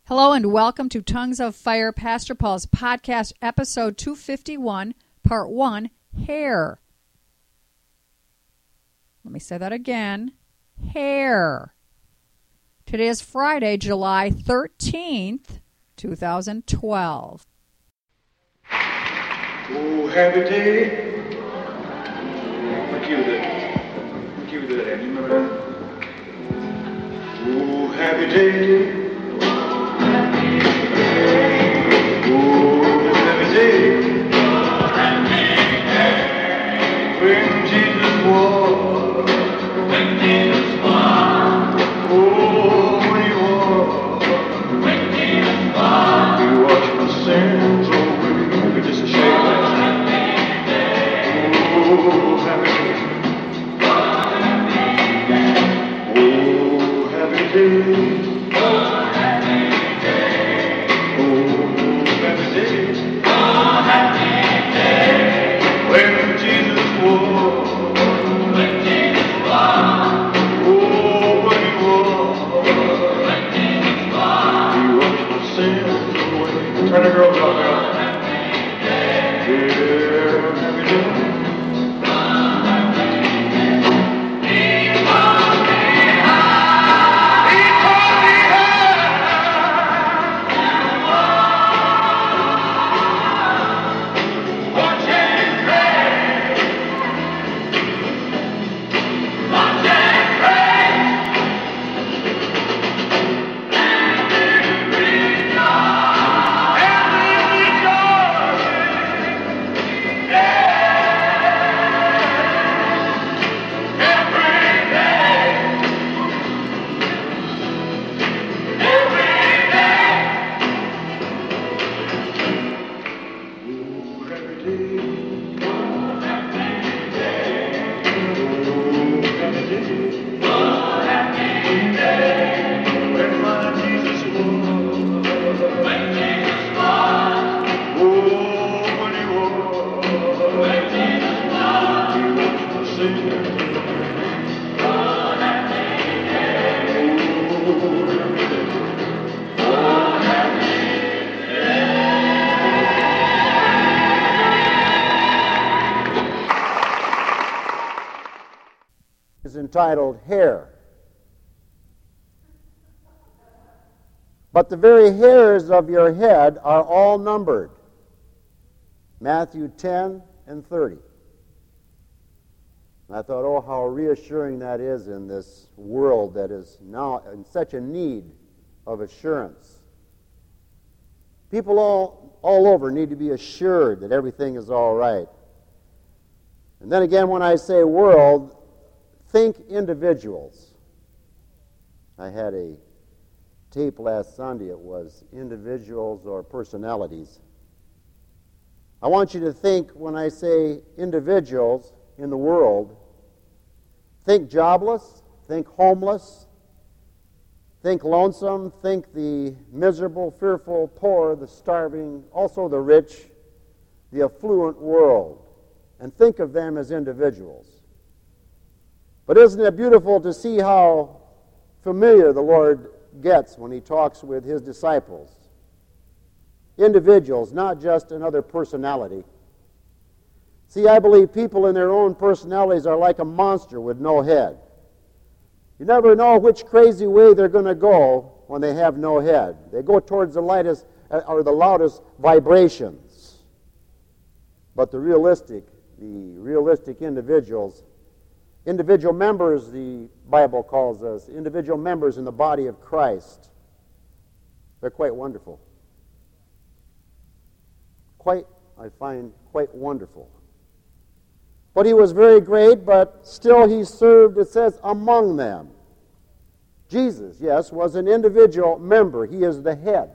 Hello and welcome to Tongues of Fire, Pastor Paul's podcast, episode 251, part 1, Hair. Let me say that again. Hair. Today is Friday, July 13th, 2012. Oh, happy day. Cue that. You remember that? Oh, happy day. Entitled Hair. But the very hairs of your head are all numbered. Matthew 10 and 30. And I thought, oh, how reassuring that is in this world that is now in such a need of assurance. People all over need to be assured that everything is all right. And then again, when I say world, think individuals. I had a tape last Sunday. It was individuals or personalities. I want you to think, when I say individuals in the world, think jobless, think homeless, think lonesome, think the miserable, fearful, poor, the starving, also the rich, the affluent world, and think of them as individuals. But isn't it beautiful to see how familiar the Lord gets when he talks with his disciples? Individuals, not just another personality. See, I believe people in their own personalities are like a monster with no head. You never know which crazy way they're going to go when they have no head. They go towards the lightest or the loudest vibrations. But the realistic individuals, individual members, the Bible calls us, individual members in the body of Christ, they're quite wonderful. I find quite wonderful. But he was very great, but still he served, it says, among them. Jesus, yes, was an individual member. He is the head.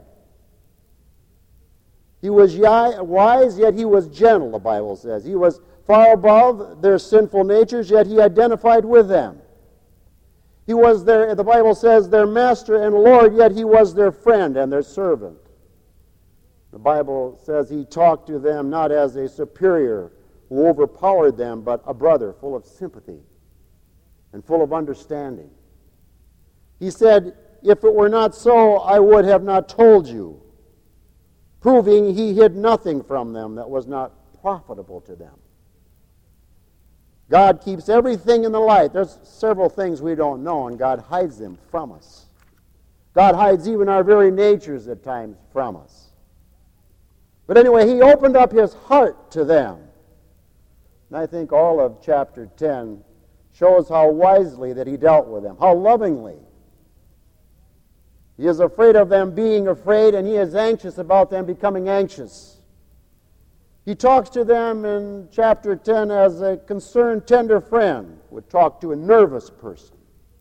He was wise, yet he was gentle, the Bible says. He was far above their sinful natures, yet he identified with them. He was the Bible says, their master and Lord, yet he was their friend and their servant. The Bible says he talked to them not as a superior who overpowered them, but a brother full of sympathy and full of understanding. He said, if it were not so, I would have not told you, proving he hid nothing from them that was not profitable to them. God keeps everything in the light. There's several things we don't know, and God hides them from us. God hides even our very natures at times from us. But anyway, he opened up his heart to them. And I think all of chapter 10 shows how wisely that he dealt with them, how lovingly. He is afraid of them being afraid, and he is anxious about them becoming anxious. He talks to them in chapter 10 as a concerned, tender friend would talk to a nervous person,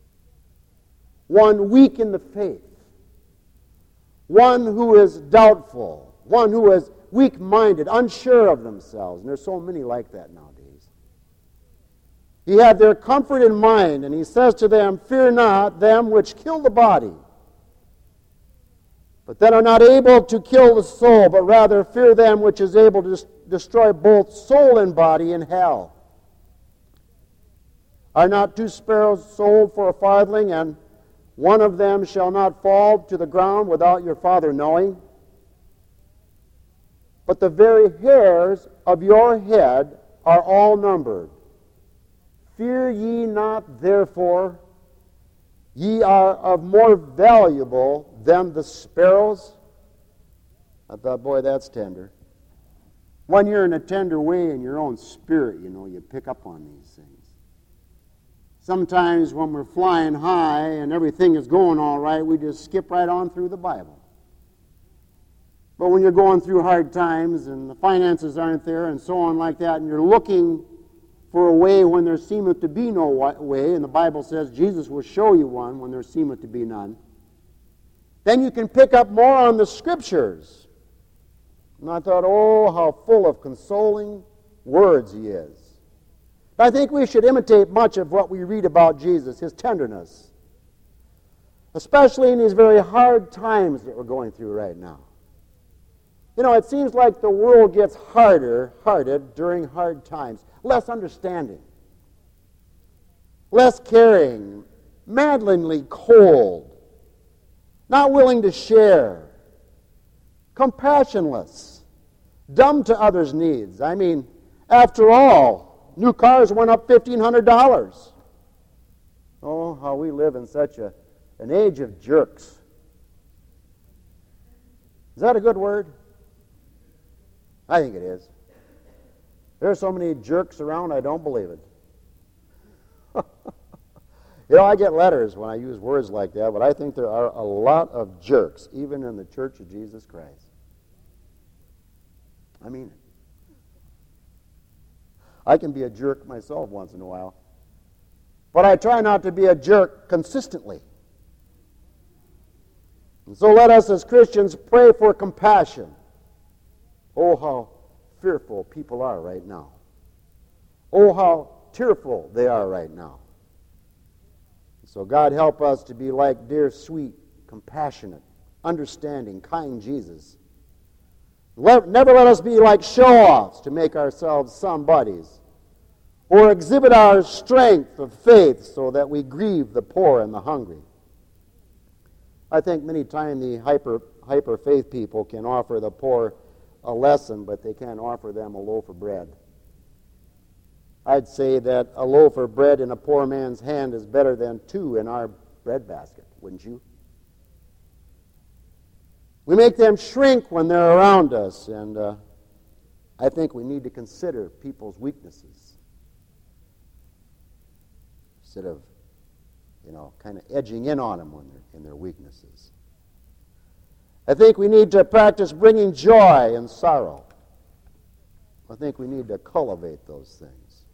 one weak in the faith, one who is doubtful, one who is weak-minded, unsure of themselves. And there's so many like that nowadays. He had their comfort in mind, and he says to them, "Fear not them which kill the body, but that are not able to kill the soul, but rather fear them which is able to destroy both soul and body in hell. Are not 2 sparrows sold for a farthing, and one of them shall not fall to the ground without your Father knowing? But the very hairs of your head are all numbered. Fear ye not, therefore, ye are of more valuable than the sparrows." I thought, boy, that's tender. When you're in a tender way in your own spirit, you pick up on these things. Sometimes when we're flying high and everything is going all right, we just skip right on through the Bible. But when you're going through hard times and the finances aren't there and so on like that, and you're looking for a way when there seemeth to be no way, and the Bible says Jesus will show you one when there seemeth to be none, then you can pick up more on the Scriptures. And I thought, oh, how full of consoling words he is. I think we should imitate much of what we read about Jesus, his tenderness, especially in these very hard times that we're going through right now. It seems like the world gets harder-hearted during hard times. Less understanding, less caring, maddeningly cold, not willing to share, compassionless, dumb to others' needs. I mean, after all, new cars went up $1,500. Oh, how we live in such an age of jerks. Is that a good word? I think it is. There are so many jerks around, I don't believe it. I get letters when I use words like that, but I think there are a lot of jerks, even in the Church of Jesus Christ. I mean it. I can be a jerk myself once in a while, but I try not to be a jerk consistently. And so let us as Christians pray for compassion. Oh, how fearful people are right now. Oh, how tearful they are right now. So God help us to be like dear, sweet, compassionate, understanding, kind Jesus. Never let us be like show-offs to make ourselves somebodies, or exhibit our strength of faith so that we grieve the poor and the hungry. I think many times the hyper faith people can offer the poor a lesson, but they can't offer them a loaf of bread. I'd say that a loaf of bread in a poor man's hand is better than 2 in our bread basket, wouldn't you? We make them shrink when they're around us, and I think we need to consider people's weaknesses instead of, kind of edging in on them when they're in their weaknesses. I think we need to practice bringing joy in sorrow. I think we need to cultivate those things.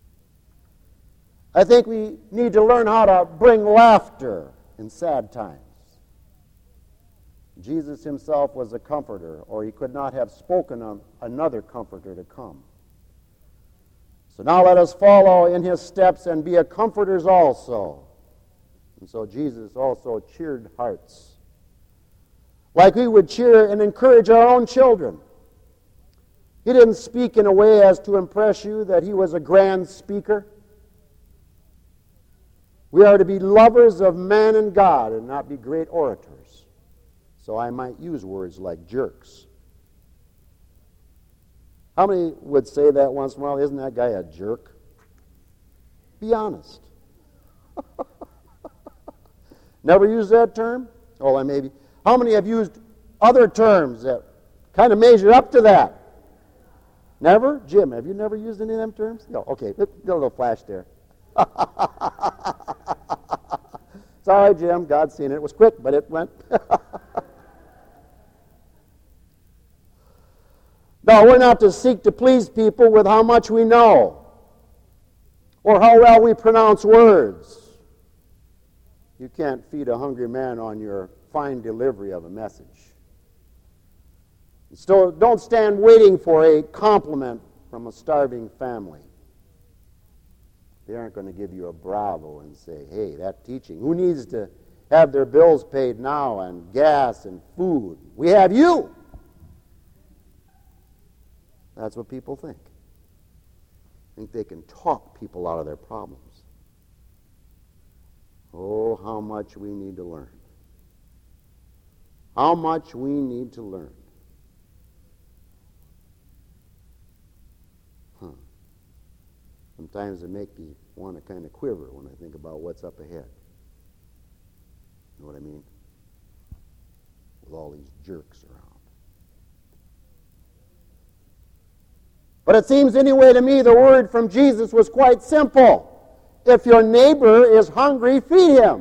I think we need to learn how to bring laughter in sad times. Jesus himself was a comforter, or he could not have spoken of another comforter to come. So now let us follow in his steps and be a comforters also. And so Jesus also cheered hearts, like we would cheer and encourage our own children. He didn't speak in a way as to impress you that he was a grand speaker. We are to be lovers of man and God and not be great orators. So I might use words like jerks. How many would say that once in a while? Isn't that guy a jerk? Be honest. Never used that term? Oh, I maybe. How many have used other terms that kind of measure up to that? Never? Jim, have you never used any of them terms? No. Okay, got a little flash there. Sorry, Jim. God's seen it. It was quick, but it went. No, we're not to seek to please people with how much we know or how well we pronounce words. You can't feed a hungry man on your fine delivery of a message. So don't stand waiting for a compliment from a starving family. They aren't going to give you a bravo and say, hey, that teaching, who needs to have their bills paid now and gas and food? We have you. That's what people think. Think they can talk people out of their problems. Oh, how much we need to learn. How much we need to learn. Sometimes it makes me want to kind of quiver when I think about what's up ahead. You know what I mean? With all these jerks around. But it seems anyway to me the word from Jesus was quite simple. If your neighbor is hungry, feed him.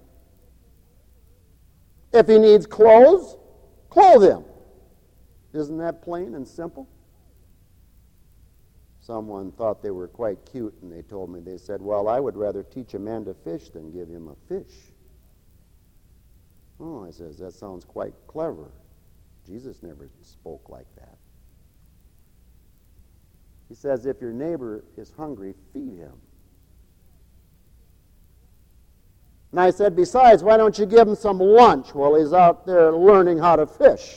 If he needs clothes, clothe him. Isn't that plain and simple? Someone thought they were quite cute, and they told me, they said, well, I would rather teach a man to fish than give him a fish. Oh, I says, that sounds quite clever. Jesus never spoke like that. He says, if your neighbor is hungry, feed him. And I said, besides, why don't you give him some lunch while he's out there learning how to fish?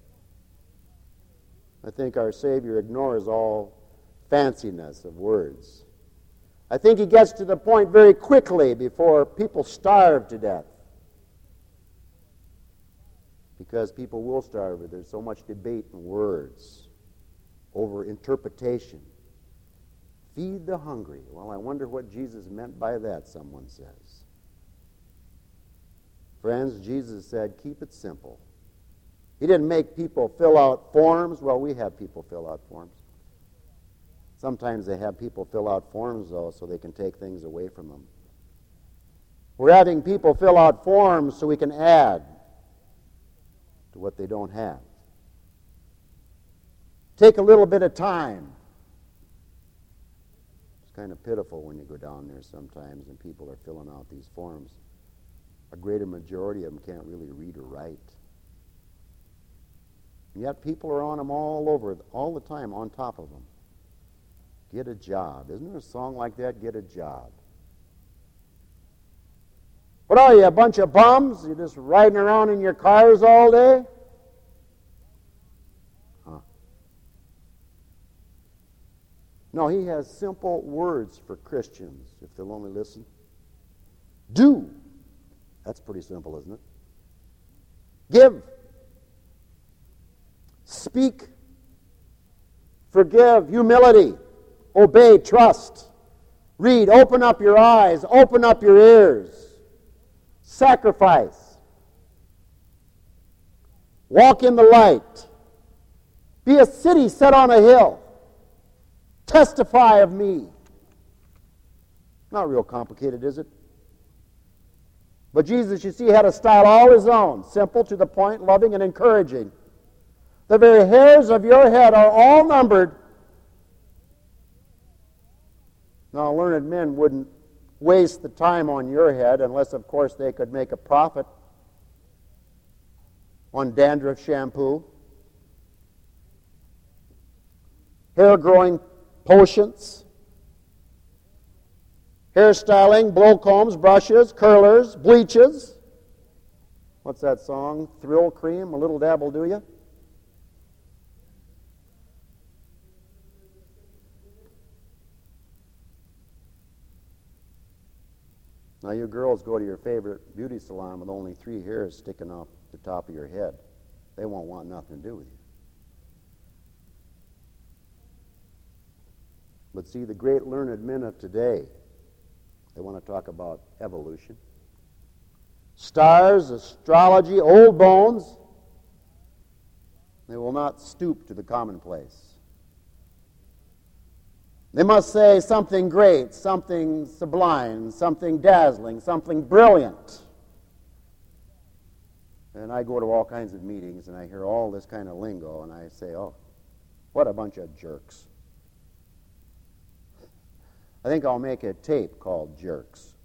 I think our Savior ignores all fanciness of words. I think he gets to the point very quickly before people starve to death. Because people will starve. There's so much debate in words over interpretation. Feed the hungry. Well, I wonder what Jesus meant by that, someone says. Friends, Jesus said, keep it simple. He didn't make people fill out forms. Well, we have people fill out forms. Sometimes they have people fill out forms, though, so they can take things away from them. We're having people fill out forms so we can add to what they don't have. Take a little bit of time. It's kind of pitiful when you go down there sometimes and people are filling out these forms. A greater majority of them can't really read or write. And yet people are on them all over, all the time, on top of them. Get a job. Isn't there a song like that? Get a job. What are you, a bunch of bums? You're just riding around in your cars all day? Huh. No, he has simple words for Christians, if they'll only listen. Do. That's pretty simple, isn't it? Give. Speak. Forgive. Humility. Obey. Trust. Read. Open up your eyes. Open up your ears. Sacrifice. Walk in the light. Be a city set on a hill. Testify of me. Not real complicated, is it? But Jesus, you see, had a style all his own. Simple, to the point, loving, and encouraging. The very hairs of your head are all numbered. Now, learned men wouldn't waste the time on your head unless, of course, they could make a profit on dandruff shampoo, hair growing potions, hairstyling, blow combs, brushes, curlers, bleaches. What's that song? Thrill cream, a little dab will do you. Now, you girls go to your favorite beauty salon with only 3 hairs sticking off the top of your head. They won't want nothing to do with you. But see, the great learned men of today, they want to talk about evolution. Stars, astrology, old bones. They will not stoop to the commonplace. They must say something great, something sublime, something dazzling, something brilliant. And I go to all kinds of meetings and I hear all this kind of lingo and I say, oh, what a bunch of jerks. I think I'll make a tape called Jerks.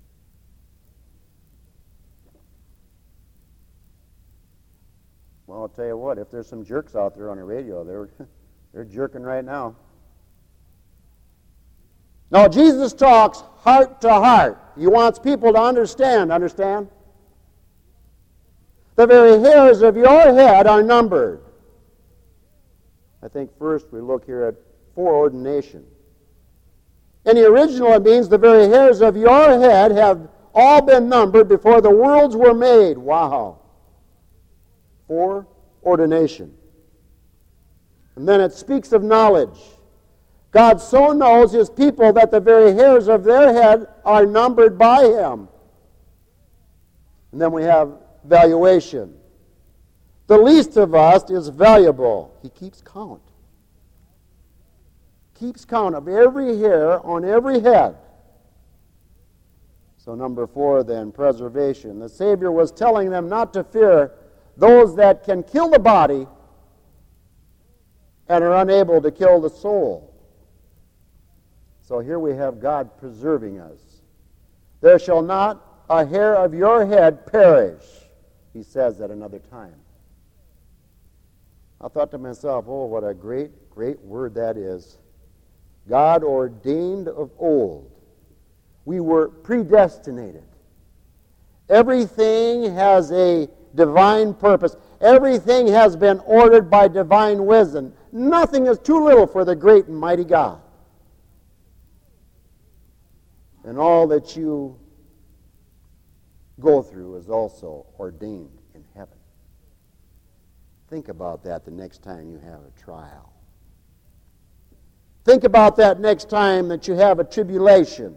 Well, I'll tell you what, if there's some jerks out there on the radio, they're jerking right now. Now, Jesus talks heart to heart. He wants people to understand. The very hairs of your head are numbered. I think first we look here at foreordination. In the original, it means the very hairs of your head have all been numbered before the worlds were made. Wow. Foreordination. And then it speaks of knowledge. God so knows his people that the very hairs of their head are numbered by him. And then we have valuation. The least of us is valuable. He keeps count. Keeps count of every hair on every head. So number 4 then, preservation. The Savior was telling them not to fear those that can kill the body and are unable to kill the soul. So here we have God preserving us. There shall not a hair of your head perish, he says at another time. I thought to myself, oh, what a great, great word that is. God ordained of old. We were predestinated. Everything has a divine purpose. Everything has been ordered by divine wisdom. Nothing is too little for the great and mighty God. And all that you go through is also ordained in heaven. Think about that the next time you have a trial. Think about that next time that you have a tribulation.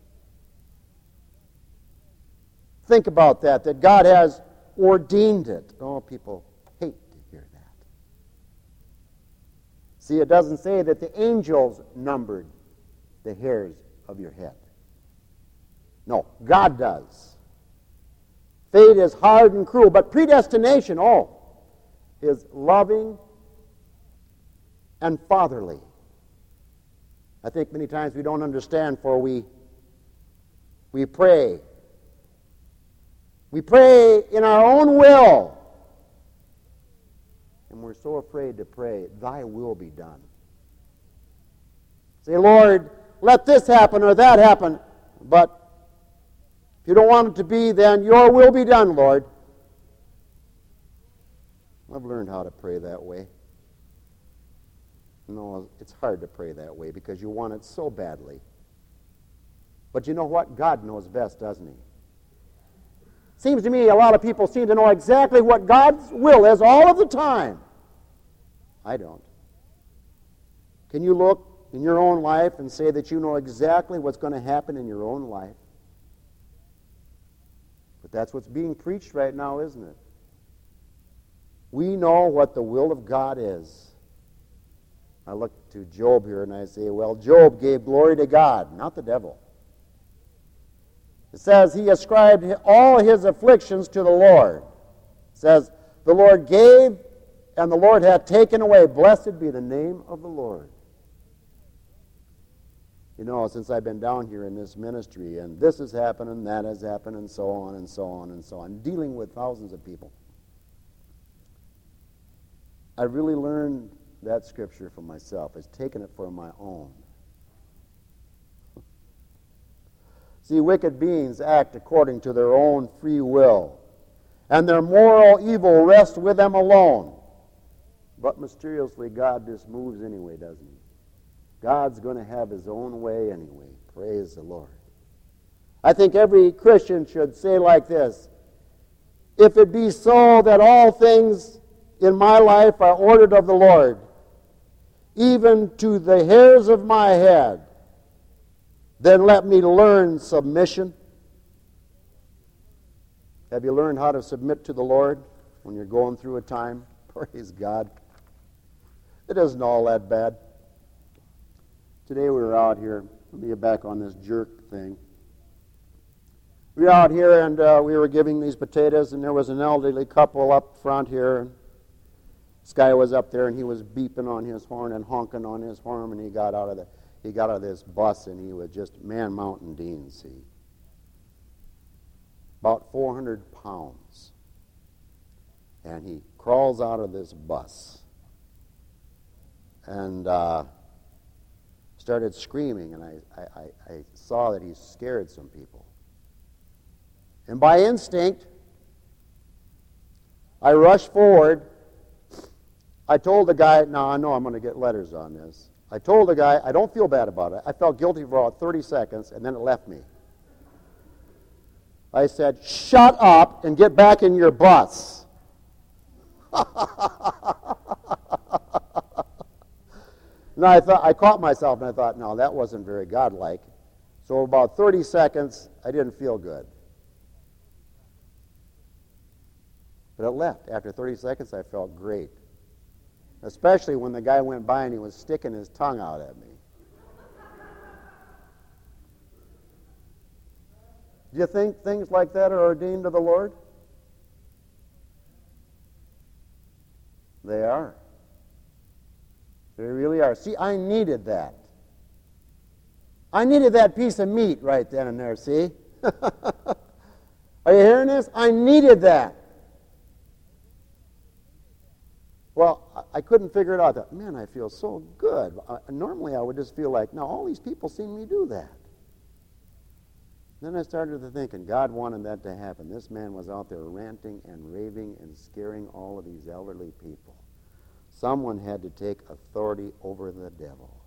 Think about that God has ordained it. Oh, people hate to hear that. See, it doesn't say that the angels numbered the hairs of your head. No, God does. Fate is hard and cruel, but predestination, is loving and fatherly. I think many times we don't understand, for we pray. We pray in our own will. And we're so afraid to pray, thy will be done. Say, Lord, let this happen or that happen, but if you don't want it to be, then your will be done, Lord. I've learned how to pray that way. No, it's hard to pray that way because you want it so badly. But you know what? God knows best, doesn't he? Seems to me a lot of people seem to know exactly what God's will is all of the time. I don't. Can you look in your own life and say that you know exactly what's going to happen in your own life? But that's what's being preached right now, isn't it? We know what the will of God is. I look to Job here and I say, well, Job gave glory to God, not the devil. It says he ascribed all his afflictions to the Lord. It says, the Lord gave and the Lord hath taken away. Blessed be the name of the Lord. You know, since I've been down here in this ministry, and this has happened, and that has happened, and so on, and so on, and so on, dealing with thousands of people, I really learned that scripture for myself. I've taken it for my own. See, wicked beings act according to their own free will, and their moral evil rests with them alone. But mysteriously, God just moves anyway, doesn't he? God's going to have his own way anyway. Praise the Lord. I think every Christian should say like this: if it be so that all things in my life are ordered of the Lord, even to the hairs of my head, then let me learn submission. Have you learned how to submit to the Lord when you're going through a time? Praise God. It isn't all that bad. Today we were out here. Let me get back on this jerk thing. We were out here and we were giving these potatoes, and there was an elderly couple up front here. And this guy was up there, and he was beeping on his horn and honking on his horn, and he got out of this bus, and he was just Man Mountain Dean, see. About 400 pounds. And he crawls out of this bus and started screaming, and I saw that he scared some people. And by instinct, I rushed forward. I told the guy, now I know I'm going to get letters on this. I told the guy, I don't feel bad about it. I felt guilty for about 30 seconds, and then it left me. I said, shut up and get back in your bus. And I caught myself, and I thought, no, that wasn't very godlike. So about 30 seconds, I didn't feel good. But it left. After 30 seconds, I felt great. Especially when the guy went by and he was sticking his tongue out at me. Do you think things like that are ordained of the Lord? They are. They really are. See, I needed that. I needed that piece of meat right then and there, see? Are you hearing this? I needed that. Well, I couldn't figure it out. I thought, man, I feel so good. Normally I would just feel like, no, all these people seen me do that. Then I started to think, and God wanted that to happen. This man was out there ranting and raving and scaring all of these elderly people. Someone had to take authority over the devil.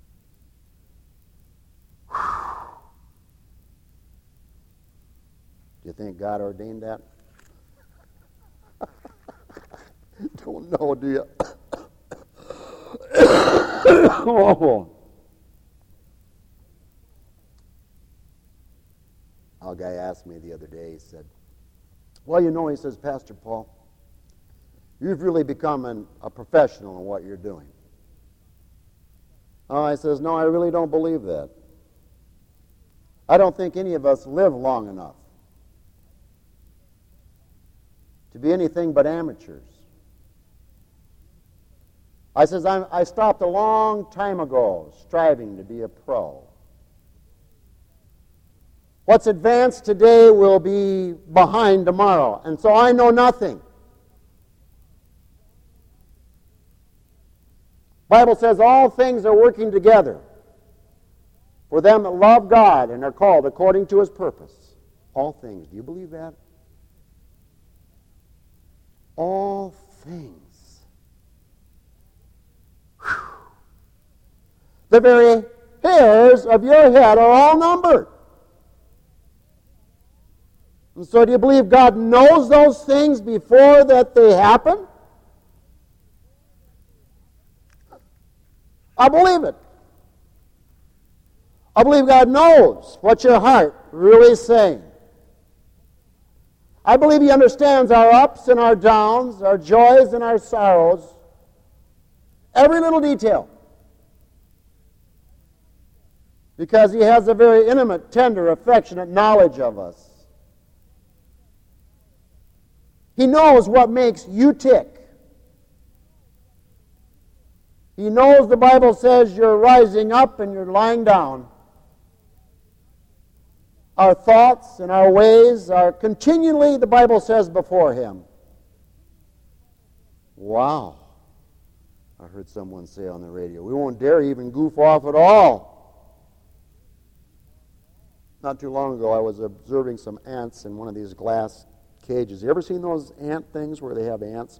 Do you think God ordained that? Don't know, do you? Oh. A guy asked me the other day, he said, well, you know, he says, Pastor Paul, you've really become a professional in what you're doing. I says, no, I really don't believe that. I don't think any of us live long enough to be anything but amateurs. I says, I stopped a long time ago striving to be a pro. What's advanced today will be behind tomorrow, and so I know nothing. Bible says all things are working together for them that love God and are called according to His purpose. All things. Do you believe that? All things. Whew. The very hairs of your head are all numbered. And so do you believe God knows those things before that they happen? I believe it. I believe God knows what your heart really is saying. I believe He understands our ups and our downs, our joys and our sorrows, every little detail. Because He has a very intimate, tender, affectionate knowledge of us. He knows what makes you tick. He knows the Bible says you're rising up and you're lying down. Our thoughts and our ways are continually, the Bible says, before Him. Wow. I heard someone say on the radio, we won't dare even goof off at all. Not too long ago, I was observing some ants in one of these glass cages. You ever seen those ant things where they have ants?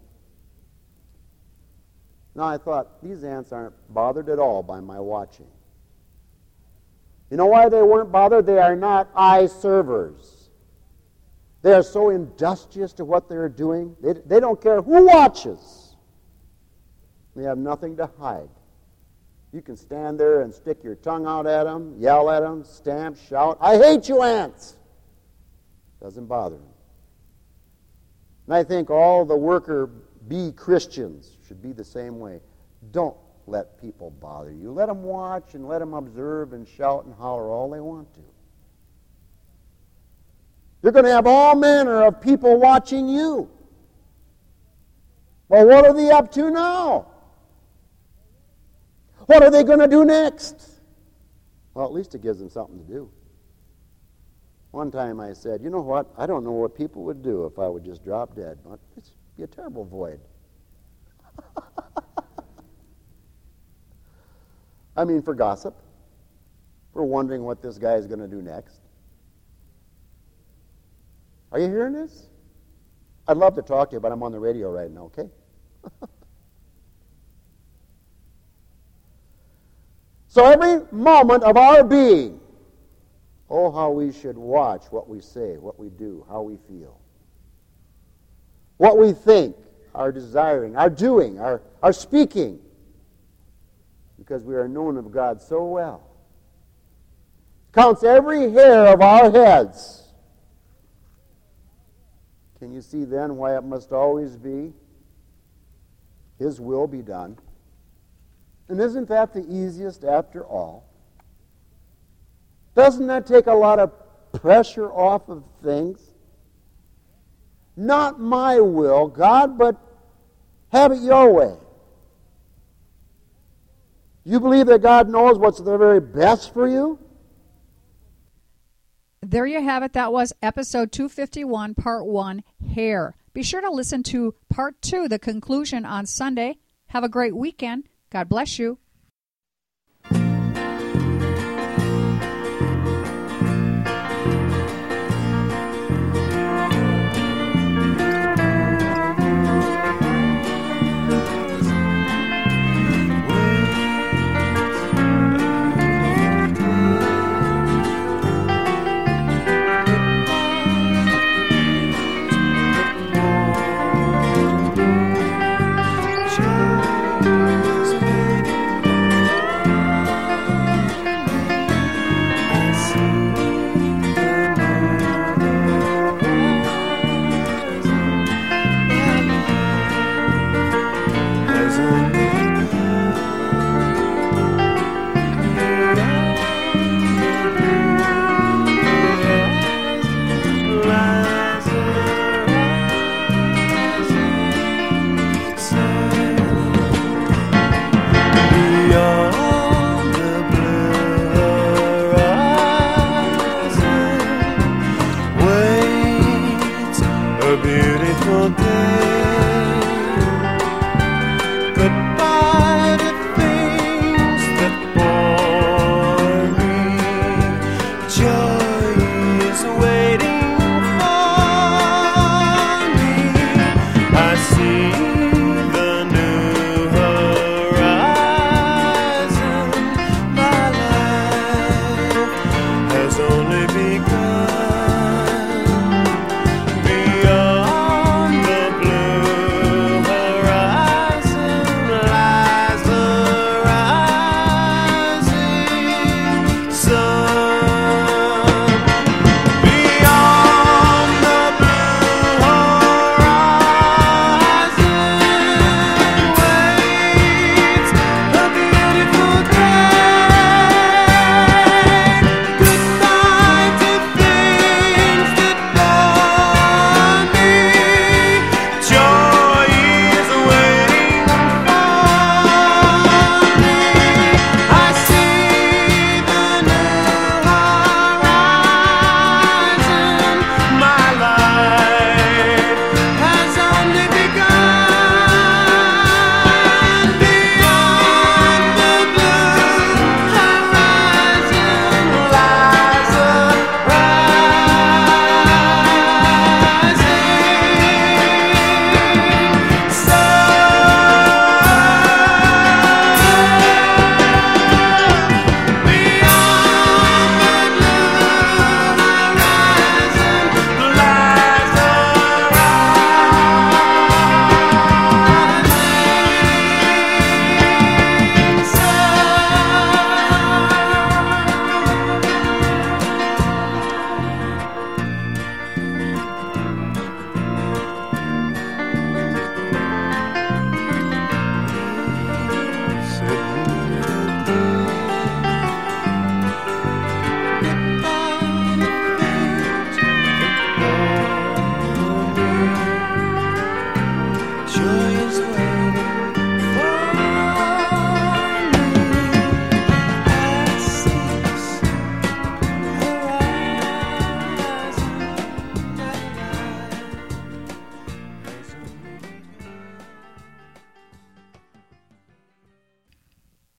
Now I thought, these ants aren't bothered at all by my watching. You know why they weren't bothered? They are not eye servers. They are so industrious to what they're doing. They don't care who watches. They have nothing to hide. You can stand there and stick your tongue out at them, yell at them, stamp, shout, "I hate you, ants!" Doesn't bother them. And I think all the worker bee Christians should be the same way. Don't let people bother you. Let them watch and let them observe and shout and holler all they want to. You're going to have all manner of people watching you. Well, what are they up to now? What are they going to do next? Well, at least it gives them something to do. One time I said, you know what? I don't know what people would do if I would just drop dead. It'd be a terrible void. I mean, for gossip, for wondering what this guy is going to do next. Are you hearing this? I'd love to talk to you, but I'm on the radio right now, okay? So every moment of our being, oh, how we should watch what we say, what we do, how we feel. What we think, our desiring, our doing, our speaking. Because we are known of God so well. Counts every hair of our heads. Can you see then why it must always be His will be done? And isn't that the easiest after all? Doesn't that take a lot of pressure off of things? Not my will, God, but have it your way. You believe that God knows what's the very best for you? There you have it. That was episode 251, part 1, Hair. Be sure to listen to part 2, the conclusion, on Sunday. Have a great weekend. God bless you.